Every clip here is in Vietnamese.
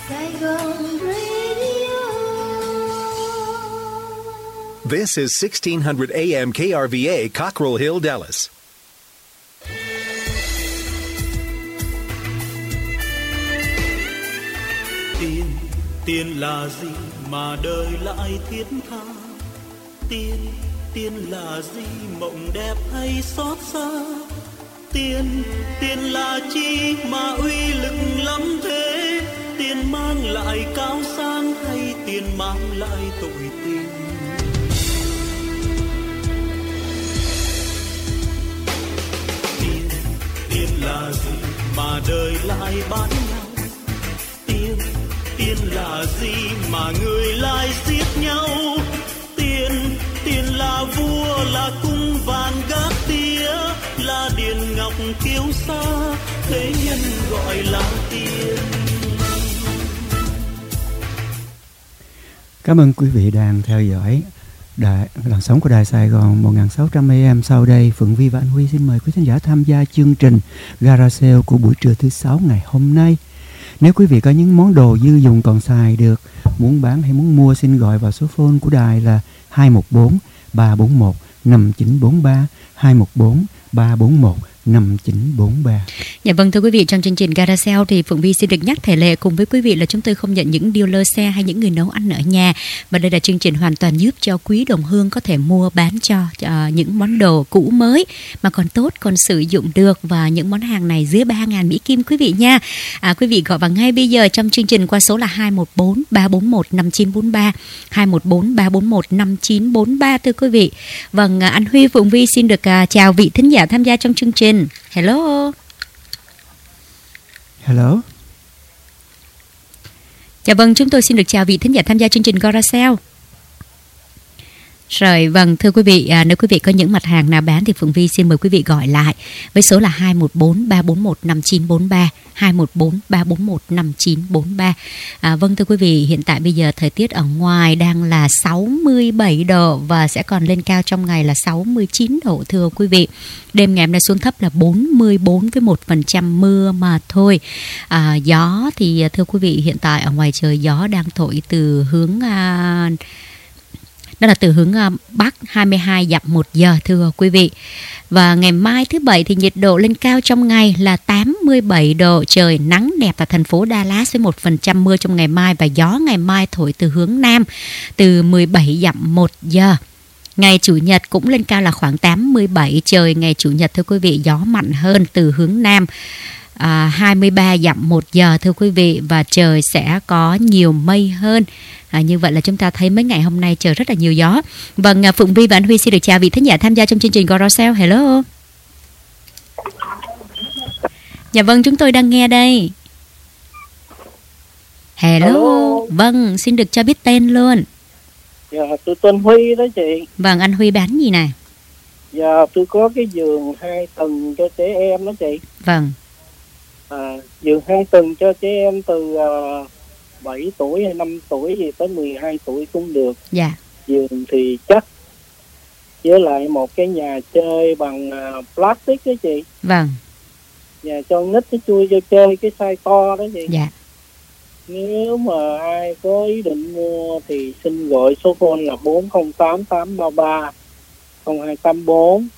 Saigon Radio. This is 1600 AM KRVA, Cockrell Hill, Dallas. Tiền là gì mà đời lại thiết tha? Tiền là gì mộng đẹp hay xót xa? Tiền là chi mà uy lực lắm thế? Tiền mang lại cao sang hay tiền mang lại tội tình? Tiền là gì mà đời lại bán nhau? Tiền là gì mà người lại giết nhau? Tiền là vua, là cung vàng gác tía, là điện ngọc kiêu sa, thế nhân gọi là tiền. Cảm ơn quý vị đang theo dõi làn sóng của Đài Sài Gòn 1600 AM. Sau đây, Phượng Vi và anh Huy xin mời quý khán giả tham gia chương trình Gara Sale của buổi trưa thứ 6 ngày hôm nay. Nếu quý vị có những món đồ dư dùng còn xài được, muốn bán hay muốn mua, xin gọi vào số phone của đài là 214 341 5943, 214 341 5943. Dạ vâng, thưa quý vị, trong chương trình Gara Sale thì Phượng Vi xin được nhắc thể lệ cùng với quý vị là chúng tôi không nhận những dealer xe hay những người nấu ăn ở nhà, và đây là chương trình hoàn toàn giúp cho quý đồng hương có thể mua bán cho những món đồ cũ mới mà còn tốt, còn sử dụng được, và những món hàng này dưới 3.000 Mỹ Kim quý vị nha. Quý vị gọi vào ngay bây giờ trong chương trình qua số là 214 341 5943, 214 341 5943 thưa quý vị. Vâng, anh Huy, Phượng Vi xin được chào vị thính giả tham gia trong chương trình. Hello. Hello. Dạ vâng, chúng tôi xin được chào vị thính giả tham gia chương trình Gara Sale. Rồi, vâng, thưa quý vị, nếu quý vị có những mặt hàng nào bán thì Phượng Vi xin mời quý vị gọi lại với số là 214 341 5943, 214 341 5943. Vâng, thưa quý vị, hiện tại bây giờ thời tiết ở ngoài đang là 67 độ và sẽ còn lên cao trong ngày là 69 độ thưa quý vị. Đêm ngày hôm nay xuống thấp là 44 với 1% mưa mà thôi. Gió thì thưa quý vị, hiện tại ở ngoài trời gió đang thổi từ hướng đó là từ hướng Bắc, 22 dặm 1 giờ thưa quý vị. Và ngày mai thứ Bảy thì nhiệt độ lên cao trong ngày là 87 độ, trời nắng đẹp tại thành phố Dallas với 1% mưa trong ngày mai, và gió ngày mai thổi từ hướng Nam từ 17 dặm 1 giờ. Ngày Chủ nhật cũng lên cao là khoảng 87, trời ngày Chủ nhật thưa quý vị, gió mạnh hơn từ hướng Nam, 23 dặm 1 giờ thưa quý vị, và trời sẽ có nhiều mây hơn. Như vậy là chúng ta thấy mấy ngày hôm nay trời rất là nhiều gió. Vâng, Phượng Vi và anh Huy xin được chào vị thính giả tham gia trong chương trình Gara Sale. Hello. Dạ vâng, chúng tôi đang nghe đây. Hello. Vâng, xin được cho biết tên luôn. Dạ, tôi tên Huy đó chị. Vâng, anh Huy bán gì này? Dạ, tôi có cái giường 2 tầng cho trẻ em đó chị. Vâng. Giường 2 tầng cho trẻ em từ 7 tuổi hay 5 tuổi gì tới 12 tuổi cũng được. Dạ. Giường thì chắc, với lại một cái nhà chơi bằng plastic đó chị. Vâng. Nhà cho nít nó chui vô chơi cái size to đó chị. Dạ. Nếu mà ai có ý định mua thì xin gọi số phone là 408 833 0284.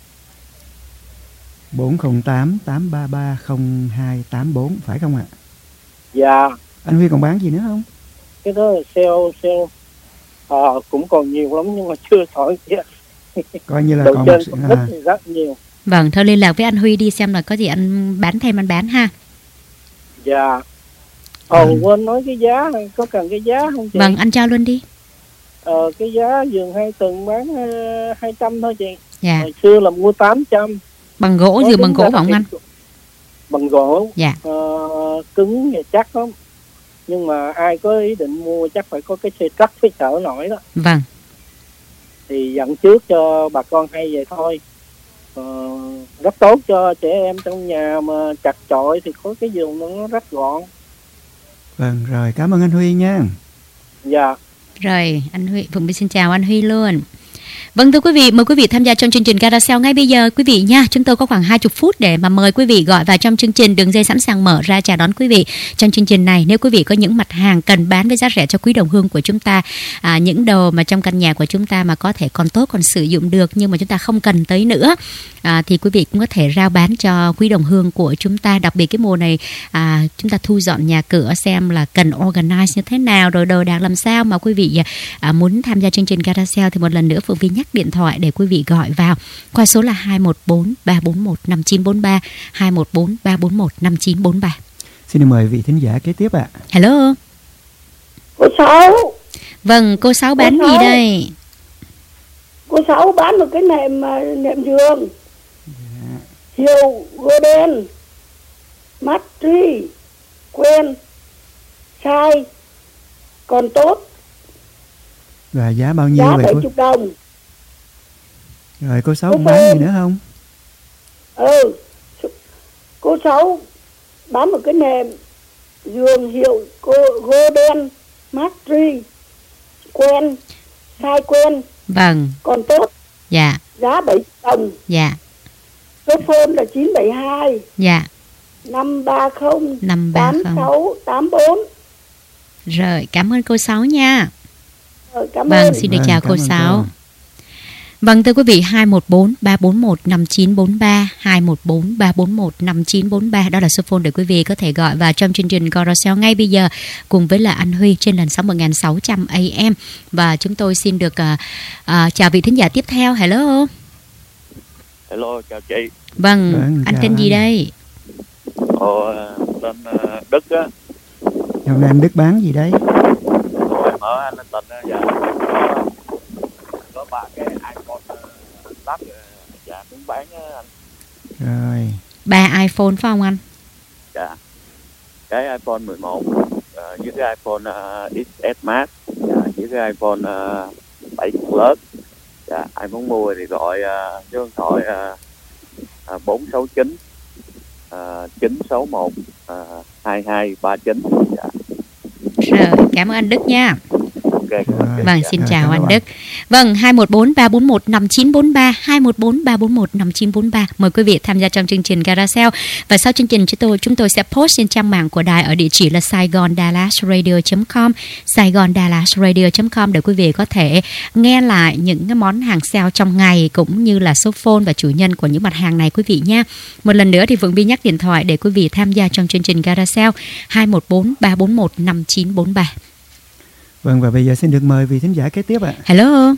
408 833 0284 phải không ạ? Dạ. Anh Huy còn bán gì nữa không? Cái đó là sale. Cũng còn nhiều lắm nhưng mà chưa sỏi kia. Coi như là đầu còn trên còn thì rất nhiều. Vâng, thôi liên lạc với anh Huy đi xem là có gì anh bán thêm anh bán ha. Dạ. Quên nói cái giá, có cần cái giá không chị? Vâng, anh cho luôn đi. Cái giá giường 2 tầng bán 200 thôi chị. Dạ. Hồi xưa là mua 800. Bằng gỗ, giường bằng gỗ phải không anh? Bằng gỗ. Dạ. Cứng và chắc lắm. Nhưng mà ai có ý định mua chắc phải có cái xe trắc phải chở nổi đó. Vâng. Thì dặn trước cho bà con hay vậy thôi. Rất tốt cho trẻ em trong nhà mà chặt chội thì có cái giường nó rất gọn. Vâng, rồi cảm ơn anh Huy nha. Dạ. Rồi, anh Huy, Phụng xin chào anh Huy luôn. Vâng thưa quý vị, mời quý vị tham gia trong chương trình Carousel ngay bây giờ quý vị nha. Chúng tôi có khoảng 20 phút để mà mời quý vị gọi vào trong chương trình. Đường dây sẵn sàng mở ra chào đón quý vị. Trong chương trình này, nếu quý vị có những mặt hàng cần bán với giá rẻ cho quý đồng hương của chúng ta, những đồ mà trong căn nhà của chúng ta mà có thể còn tốt, còn sử dụng được nhưng mà chúng ta không cần tới nữa, thì quý vị cũng có thể rao bán cho quý đồng hương của chúng ta. Đặc biệt cái mùa này chúng ta thu dọn nhà cửa xem là cần organize như thế nào, rồi đồ đạc làm sao mà quý vị muốn tham gia chương trình Carousel thì một lần nữa Phượng Vi nhắc điện thoại để quý vị gọi vào qua số là 214 341 5943 214 341 5943. Xin mời vị thính giả kế tiếp ạ. Hello. Cô Sáu. Vâng, cô Sáu bán gì đây? Cô Sáu bán một cái nệm giường. Hiệu Golden, Matri, quen, sai, còn tốt. Và giá bao nhiêu giá vậy 70 đồng. Rồi cô Sáu bán gì nữa không? Cô Sáu bán một cái nệm giường hiệu Golden, Matri, quen, sai quen. Vâng. Còn tốt. Dạ. Giá 70 đồng. Dạ. Số phone là 972. Dạ. 530 530 8684. Rồi, cảm ơn cô Sáu nha. Cảm Vâng, ơn. xin được chào cô cảm ơn Sáu. cô. Vâng thưa quý vị, 214 341 5943 214 341 5943 đó là số phone để quý vị có thể gọi vào trong chương trình Carousel ngay bây giờ cùng với là anh Huy trên nền sóng 1600 AM. Và chúng tôi xin được chào vị thính giả tiếp theo. Hello. Hello, chào chị. Vâng, anh chào tên gì đây? Tên Đức á. Hôm nay anh Đức bán gì đấy? Em ở anh Ninh Bình á. Dạ. Có 3 cái iPhone 8 dạ cũng bán á anh. Rồi. 3 iPhone phải không anh? Dạ. Cái iPhone 11 với cái iPhone XS Max, dạ, với cái iPhone 7 Plus. Dạ, ai muốn mua thì gọi số điện thoại 469 961 2239. Dạ. Rồi, cảm ơn anh Đức nha. Okay. Vâng, xin chào anh Đức. Vâng, 214 341 5943 214 341 5943. Mời quý vị tham gia trong chương trình Carousel. Và sau chương trình chúng tôi sẽ post trên trang mạng của đài ở địa chỉ là saigondallasradio.com saigondallasradio.com để quý vị có thể nghe lại những cái món hàng sale trong ngày cũng như là số phone và chủ nhân của những mặt hàng này quý vị nha. Một lần nữa thì Phượng Vi nhắc điện thoại để quý vị tham gia trong chương trình Carousel 214 341 5943. Vâng, và bây giờ xin được mời vị thính giả kế tiếp ạ. Hello.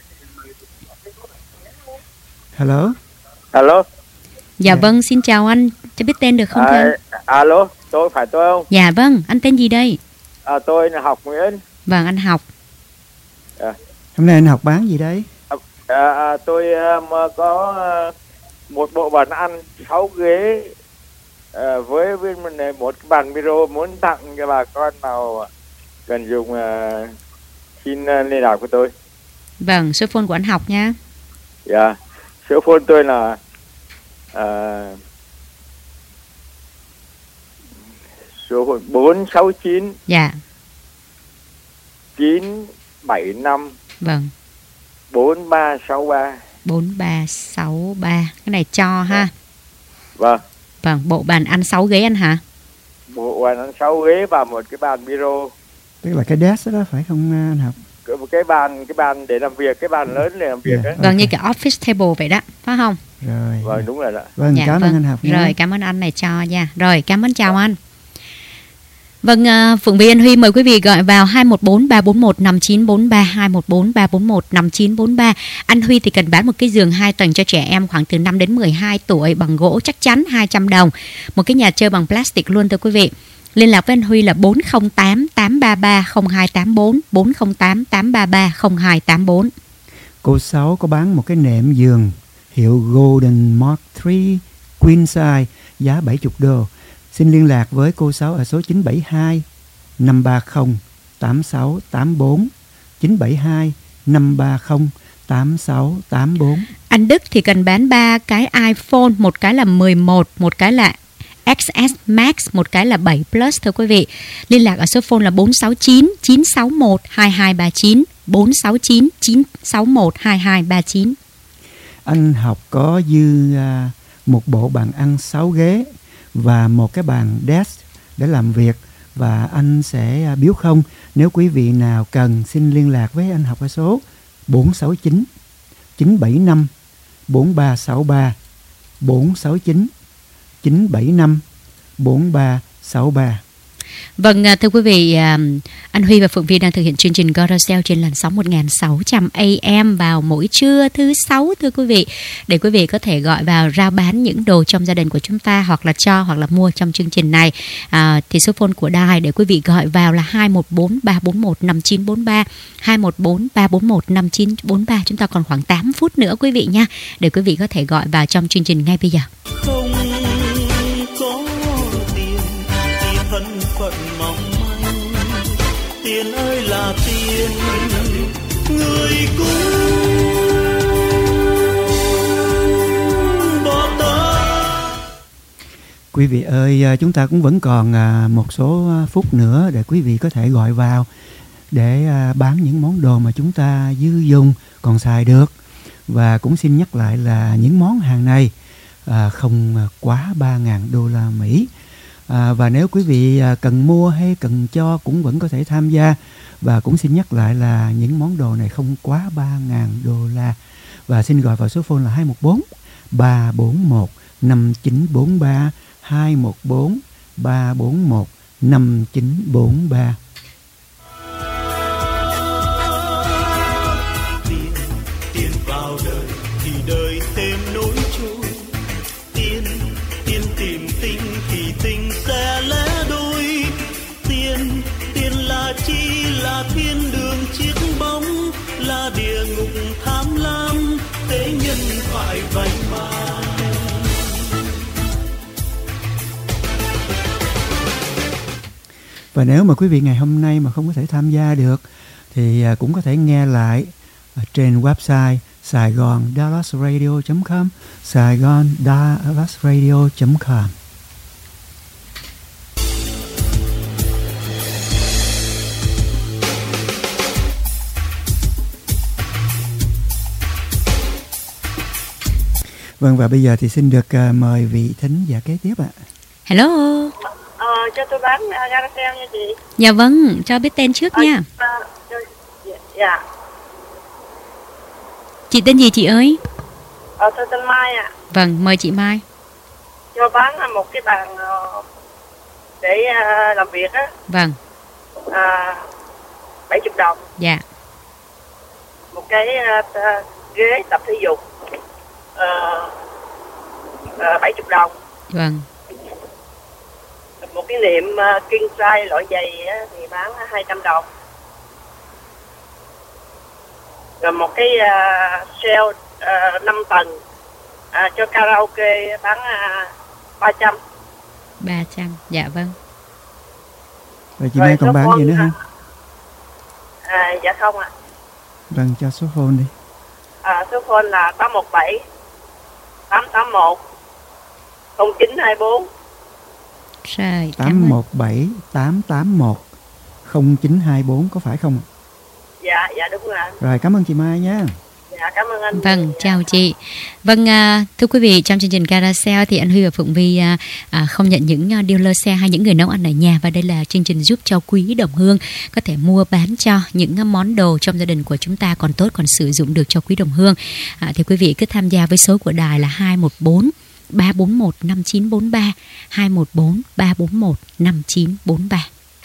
Hello. Alo. Dạ vâng, xin chào anh. Cho biết tên được không thưa anh? Alo, phải tôi không? Dạ vâng, anh tên gì đây? Tôi là Học Nguyễn. Vâng, anh Học. Hôm nay anh Học bán gì đấy? Tôi có một bộ bàn ăn 6 ghế với một bàn micro muốn tặng cho bà con nào cần dùng, xin liên lạc của tôi. Vâng, số phone của anh Học nha. Dạ, số phone tôi là số phone 469 Dạ 975 vâng 4363. 4363. Cái này cho ha. Vâng. Vâng, bộ bàn ăn 6 ghế anh hả? Bộ bàn ăn 6 ghế và một cái bàn micro. Tức là cái desk đó phải không anh Học? Cái bàn để làm việc, cái bàn lớn để làm việc ấy. Vâng, như cái office table vậy đó, phải không? Rồi. Vâng, đúng rồi đó. Vâng, Dạ, cảm ơn anh Học nha. Rồi, cảm ơn anh này cho nha. Rồi, cảm ơn, chào anh. Vâng, Phượng Vi, anh Huy mời quý vị gọi vào 214 341 5943 214 341 5943. Anh Huy thì cần bán một cái giường 2 tầng cho trẻ em khoảng từ 5 đến 12 tuổi bằng gỗ chắc chắn 200 đồng. Một cái nhà chơi bằng plastic luôn thưa quý vị. Liên lạc với anh Huy là 408 833 0284 408 833 0284. Cô Sáu có bán một cái nệm giường hiệu Golden Mark III Queen Size giá 70 đô. Xin liên lạc với cô Sáu ở số 972 530 8684 972 530 8684. Anh Đức thì cần bán 3 cái iPhone, một cái là 11, một cái là XS Max, một cái là 7 Plus thưa quý vị. Liên lạc ở số phone là 469 961 2239 469 961 2239. Anh Học có dư một bộ bàn ăn 6 ghế và một cái bàn desk để làm việc, và anh sẽ biếu không. Nếu quý vị nào cần, xin liên lạc với anh Học ở số 469 975 4363, 469 975 4363. Vâng, thưa quý vị, anh Huy và Phượng Vi đang thực hiện chương trình Carousel trên làn sóng 1600 AM vào mỗi trưa thứ 6, thưa quý vị. Để quý vị có thể gọi vào rao bán những đồ trong gia đình của chúng ta, hoặc là cho, hoặc là mua trong chương trình này. Thì số phone của đài để quý vị gọi vào là 214 341 5943, 214 341 5943. Chúng ta còn khoảng 8 phút nữa quý vị nha, để quý vị có thể gọi vào trong chương trình ngay bây giờ. Không có tiền thì thân phận mong manh, tiền ơi là tiền, người cũng bỏ ta. Quý vị ơi, chúng ta cũng vẫn còn một số phút nữa để quý vị có thể gọi vào để bán những món đồ mà chúng ta dư dùng còn xài được. Và cũng xin nhắc lại là những món hàng này không quá 3.000 đô la Mỹ. Và nếu quý vị cần mua hay cần cho cũng vẫn có thể tham gia. Và cũng xin nhắc lại là những món đồ này không quá 3.000 đô la. Và xin gọi vào số phone là 214 341 5943, 214 341 5943. Tiền vào đời thì đời thêm nỗi trôi, tiền tìm tình thì tình sẽ lẽ đôi. Tiền là chi, là thiên đường chiếc bóng, là địa ngục tham lam, thế nhân phải vay mãi. Và nếu mà quý vị ngày hôm nay mà không có thể tham gia được thì cũng có thể nghe lại trên website saigondallasradio.com, saigondallasradio.com. Vâng, và bây giờ thì xin được mời vị thính giả kế tiếp ạ. Hello. Cho tôi bán Carousel nha chị. Dạ vâng, cho biết tên trước nha. Dạ. Chị tên gì chị ơi? Tôi tên Mai ạ. Vâng, mời chị Mai. Cho bán một cái bàn để làm việc á. Vâng. 70 đồng. Dạ. Một cái ghế tập thể dục 70 đồng. Vâng. Một cái niệm king size loại giày á, thì bán 200 đồng. Rồi một cái sale 5 tầng cho karaoke bán 300. 300, dạ vâng. Rồi chị Mai còn bán gì nữa không? Dạ không ạ. Vâng, cho số phone đi. Số phone là 817 881 0924. Rồi, 817 881 0924 có phải không? Dạ đúng rồi. Rồi, cảm ơn chị Mai nha. Dạ, cảm ơn anh. Vâng, chào chị. Vâng, thưa quý vị, trong chương trình Carousel thì anh Huy và Phượng Vi không nhận những dealer xe hay những người nấu ăn ở nhà, và đây là chương trình giúp cho quý đồng hương có thể mua bán cho những món đồ trong gia đình của chúng ta còn tốt, còn sử dụng được cho quý đồng hương. Thì quý vị cứ tham gia với số của đài là 214 341 5943, 214 341 5943.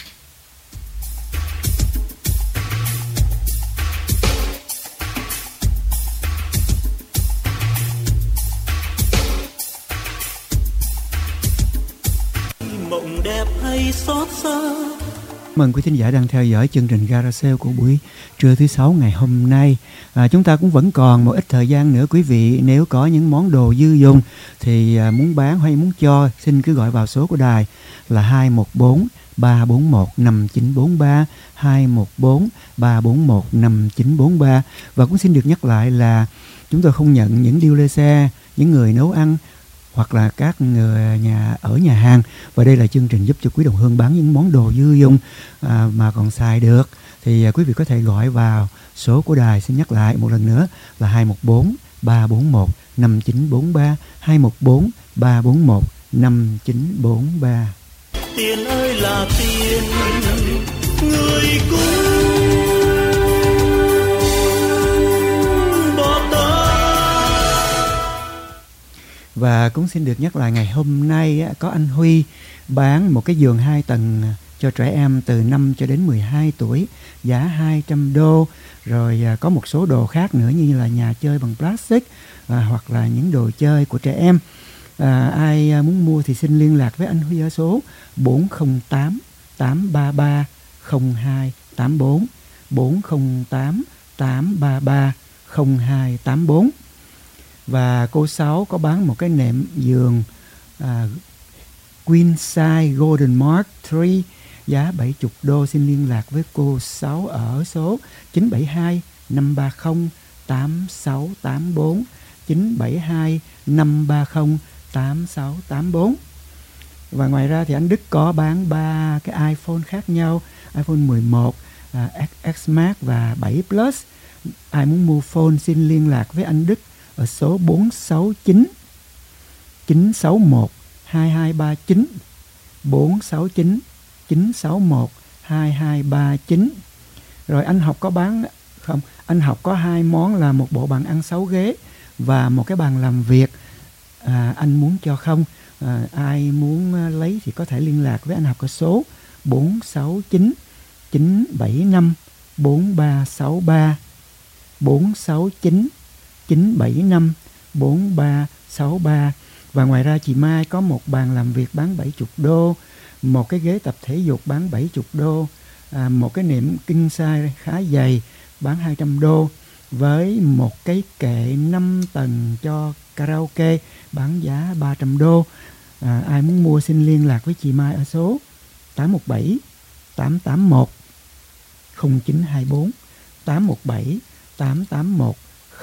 Mộng đẹp hay xót xa. Mời quý thính giả đang theo dõi chương trình Carousel của buổi trưa thứ 6 ngày hôm nay. Chúng ta cũng vẫn còn một ít thời gian nữa quý vị. Nếu có những món đồ dư dùng thì muốn bán hay muốn cho, xin cứ gọi vào số của đài là 214 341 5943, 214 341 5943. Và cũng xin được nhắc lại là chúng tôi không nhận những dealer xe, những người nấu ăn hoặc là các người ở nhà hàng. Và đây là chương trình giúp cho quý đồng hương bán những món đồ dư dùng mà còn xài được. thì quý vị có thể gọi vào số của đài. Xin nhắc lại một lần nữa là 214 341 5943, 214 341 5943. Tiền ơi là tiền, người cũng bỏ ta. Và cũng xin được nhắc lại ngày hôm nay có anh Huy bán một cái giường 2 tầng cho trẻ em từ 5 cho đến 12 tuổi, giá 200 đô. Rồi có một số đồ khác nữa như là nhà chơi bằng plastic hoặc là những đồ chơi của trẻ em. Ai muốn mua thì xin liên lạc với anh Huy ở số 408 833 0284, 408 833 0284. Và cô Sáu có bán một cái nệm giường Queen Size Golden Mark 3, giá 70 đô. Xin liên lạc với cô Sáu ở số 972 530 8684, 972 530 8684. Và ngoài ra thì anh Đức có bán 3 cái iPhone khác nhau, iPhone 11, XS Max và 7 Plus. Ai muốn mua phone xin liên lạc với anh Đức ở số 469 961 2239, 469 961 2239. Rồi anh Học có bán không? Anh Học có 2 món là một bộ bàn ăn 6 ghế và một cái bàn làm việc. Anh muốn cho không? Ai muốn lấy thì có thể liên lạc với anh Học ở số 469 975 4363, 469 975 4363. Và ngoài ra chị Mai có một bàn làm việc bán 70 đô, một cái ghế tập thể dục bán 70 đô, một cái nệm king size khá dày bán 200 đô, với một cái kệ 5 tầng cho karaoke bán giá 300 đô. Ai muốn mua xin liên lạc với chị Mai ở số 817 881 0924, 817 881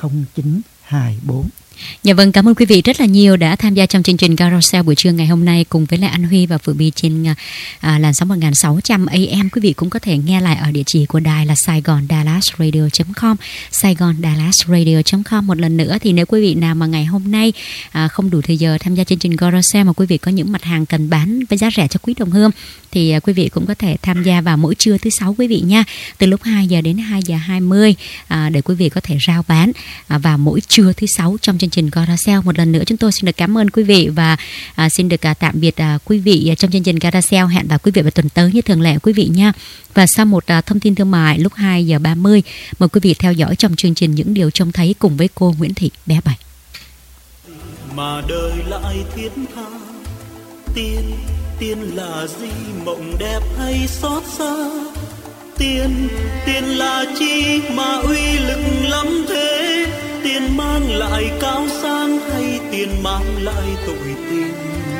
0924. Dạ vâng, cảm ơn quý vị rất là nhiều đã tham gia trong chương trình Carousel buổi trưa ngày hôm nay cùng với lại anh Huy và Phượng My trên làn sóng 1600 AM. Quý vị cũng có thể nghe lại ở địa chỉ của đài là SaigonDallasRadio.com, SaigonDallasRadio.com. Một lần nữa thì nếu quý vị nào mà ngày hôm nay không đủ thời giờ tham gia chương trình Carousel mà quý vị có những mặt hàng cần bán với giá rẻ cho quý đồng hương thì quý vị cũng có thể tham gia vào mỗi trưa thứ Sáu quý vị nha, từ lúc 2 giờ đến 2 giờ 20 để quý vị có thể rao bán vào mỗi trưa thứ Sáu trong chương trình Carousel. Một lần nữa chúng tôi xin được cảm ơn quý vị và xin được tạm biệt quý vị trong chương trình Carousel. Hẹn gặp quý vị vào tuần tới như thường lệ quý vị nha. Và sau một thông tin thương mại lúc 2 giờ 30, mời quý vị theo dõi trong chương trình Những Điều Trông Thấy cùng với cô Nguyễn Thị bé Bảy. Mà đời lại thiết tha, tiên là gì, mộng đẹp hay xót xa? Tiền là chi mà uy lực lắm thế? Tiền mang lại cao sang hay tiền mang lại tội tình?